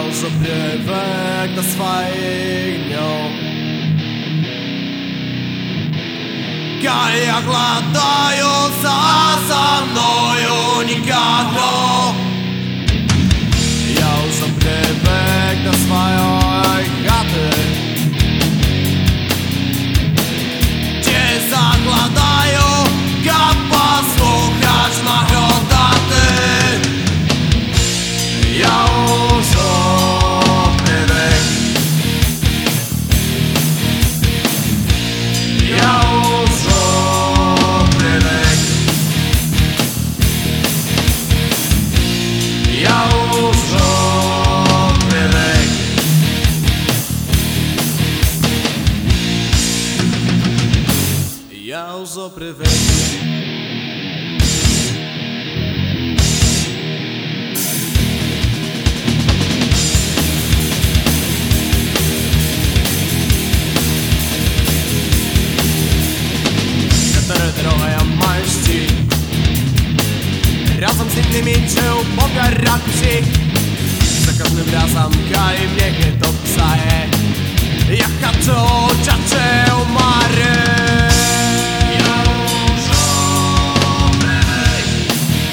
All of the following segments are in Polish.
už привык до своих дней. Я глотаю за мною никого. Я уже привык до своей хаты, gdzie zaglądają, jak posłuchać machotaty. Ja już привык. Ja już привыk. Ja już привыk. Ja już привыk. Trochę maści razem z innymi cię popierać psi. Za każdym razem kaj mnie to psaje. Jaka to cię umary. Ja już привыk.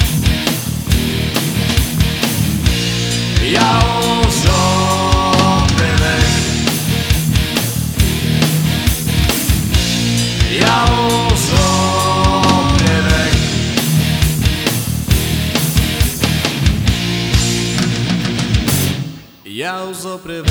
Ja już привыk. Ja już Я уже привык.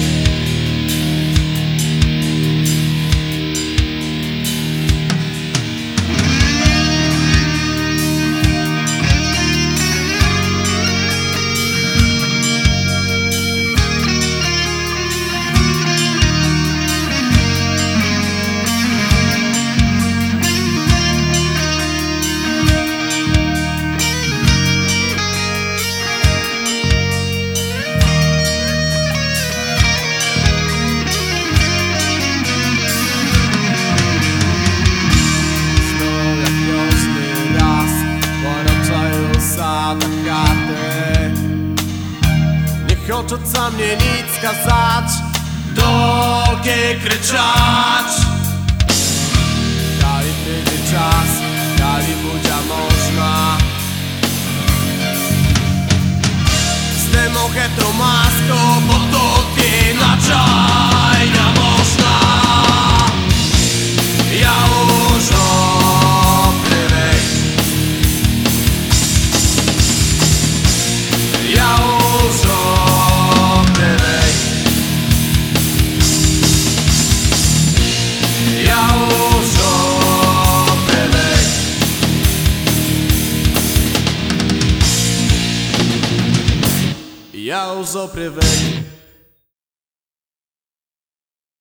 Nie хочеться мне nic сказать, долги кричать. Коли прийде час, коли буде можна, zdejmą tę maskę, bo тут inaczej nie można. Ja już привык. Ja już привыk. Ja już привыk. Ja już привыk.